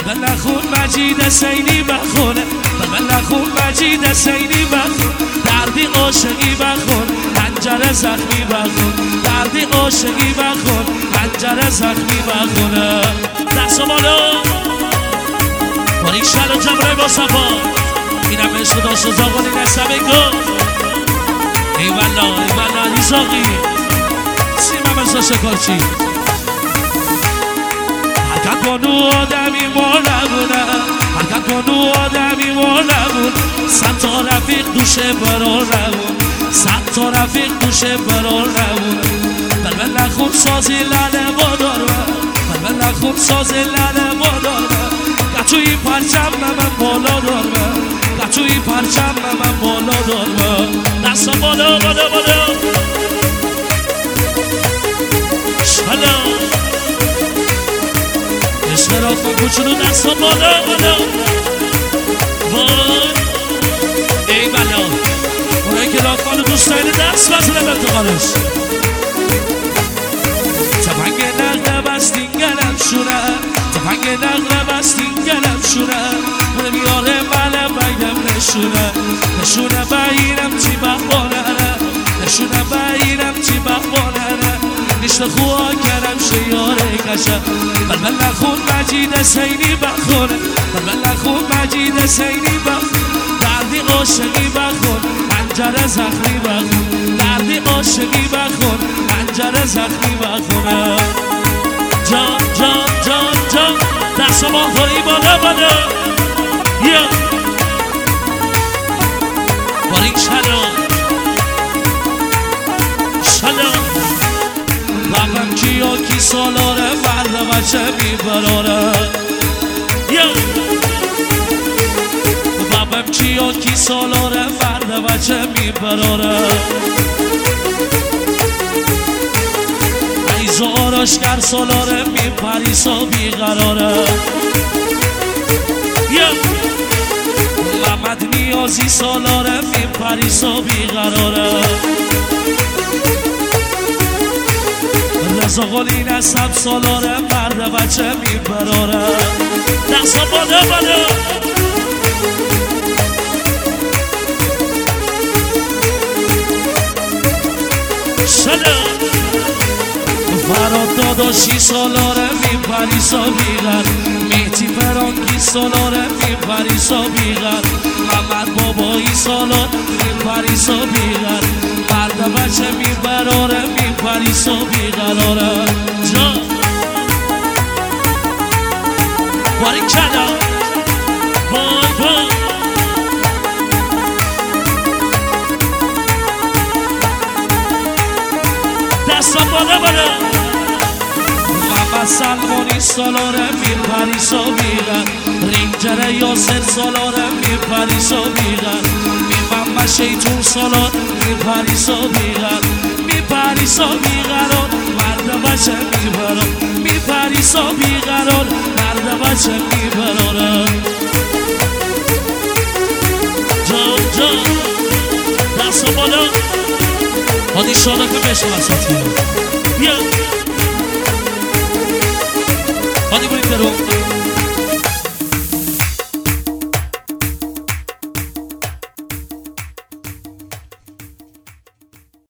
بلبل نخون مجید سینی بخونه، بلبل نخون مجید سینی بخون، دردی عاشقی بخون، پنجره زخمی بخون، دردی عاشقی بخون، پنجره زخمی بخونه. دست و بالا باری شل و جمعه با صفا، اینم عشق داشت و زاغانی نسبه گل. ای والا ای والا علی زاغی سیمه مثل شکارچی. حرکت کنو آدمی ما نبونه، حرکت کنو آدمی ما نبون، صد تا رفیق دوشه برار نبون، صد تا رفیق دوشه برار نبون. بلبل نخون سازی لنه ما دارمه، بلبل نخون سازی لنه ما دارمه، گچوی پرچم من بالا دارمه، گچوی پرچم من بالا دارمه. دستا بالا بالا بالا شلا اشتراک کن کوچولو. دستا بالا بالا وای ای بلا اونایی که راکمانو دوست دارین دست بزنه به انتقالش. تفنگ نقره بستین گلم شونه، تفنگ نقره بستین گلم شونه، اونه میاره منه بگم نشونه، نشونه بگیرم چی بخوانه، نشونه بگیرم چی بخوانه، نشته خواه کرم شیاره کشه. بلبل نخون مجید سینی بخونه، بلبل نخون مجید سینی بخون، دردی عاشقی بخون، پنجره زخمی بخون، دردی عاشقی بخون، پنجره زخمی بخونه. جان جان جان جان دست ما خوری بالا بالا یا باریک شلام شلام. بابم کیا کی سالاره فرد بچه میبراره یا بابم کیا کی سالاره فرد بچه میبراره. ایزاراش گر سالاره میپریسا بیقراره یا محمد نیازی سالاره میپریسا بیقراره. رضا قلی نسب سالاره مرد بچه میبراره. دستا بالا بالا سلام. فراد داداشی سالاره میپریسا بیغر، مهتی فرانکی سالاره میپریسا بیغر، محمد بابایی سالار میپریسا بیغر، مرد بچه میبراره میپریسا بیغراره. جان باری کلا بای بای دستا بالا بالا. محمد سلمانی سالاره میپریسا بیغر، رینجر یاسر سالاره میپریسا بیغر، محمد شیطون سالار میپریسا بیغر، میپریسا بیغران مرد بچه میبران، میپریسا بیغران مرد بچه میبران. جان جان دستا بالا هادی شاده که بشن اساتی یا هادی برید درو